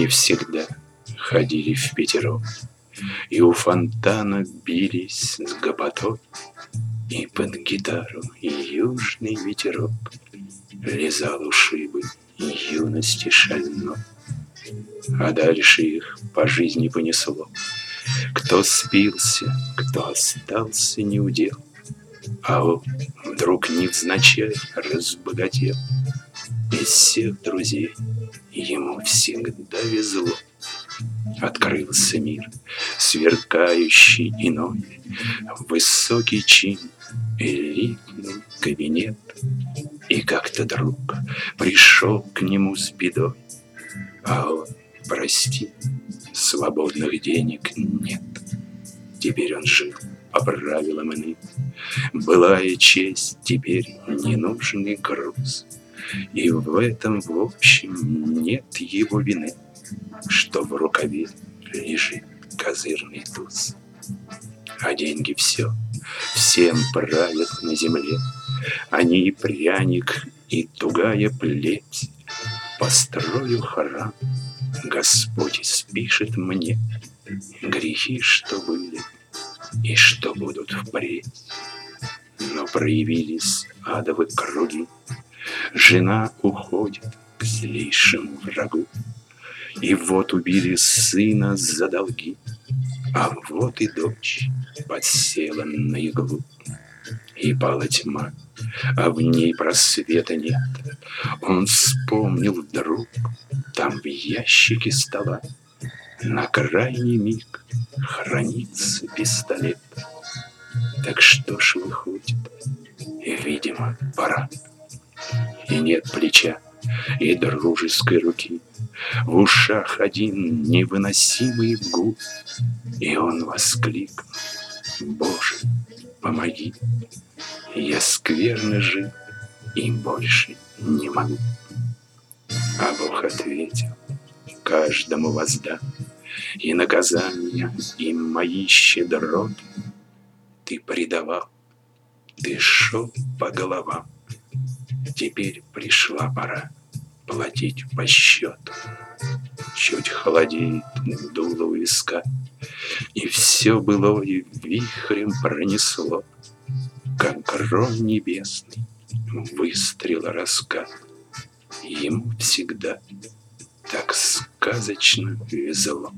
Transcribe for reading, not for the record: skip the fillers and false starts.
Они всегда ходили впятером и у фонтана бились с гопотой, и под гитару южный ветерок лизал ушибы юности шальной. А дальше их по жизни понесло. Кто спился, кто остался неудел, а он вдруг невзначай разбогател. Из всех друзей ему всегда везло. Открылся мир, сверкающий иной, высокий чин, элитный кабинет. И как-то друг пришел к нему с бедой, а он: прости, свободных денег нет. Теперь он жил по правилам иным. Былая честь теперь ненужный груз, и в этом, в общем, нет его вины, что в рукаве лежит козырный туз. А деньги все, всем правят на земле. Они и пряник, и тугая плеть. Построю храм, Господь спишет мне грехи, что были и что будут впредь. Но проявились адовы круги, жена уходит к злейшему врагу. И вот убили сына за долги, а вот и дочь подсела на иглу. И пала тьма, а в ней просвета нет. Он вспомнил вдруг, там в ящике стола на крайний миг хранится пистолет. Так что ж выходит, видимо, пора. И нет плеча, и дружеской руки, в ушах один невыносимый гул. И он воскликнул: Боже, помоги, я скверно жил и больше не могу. А Бог ответил: каждому воздам, и наказания, и мои щедроты. Ты предавал, ты шел по головам, теперь пришла пора платить по счету. Чуть холодеет дуло у виска, и все былое вихрем пронесло, как гром небесный, выстрел раскат. Ему всегда так сказочно везло.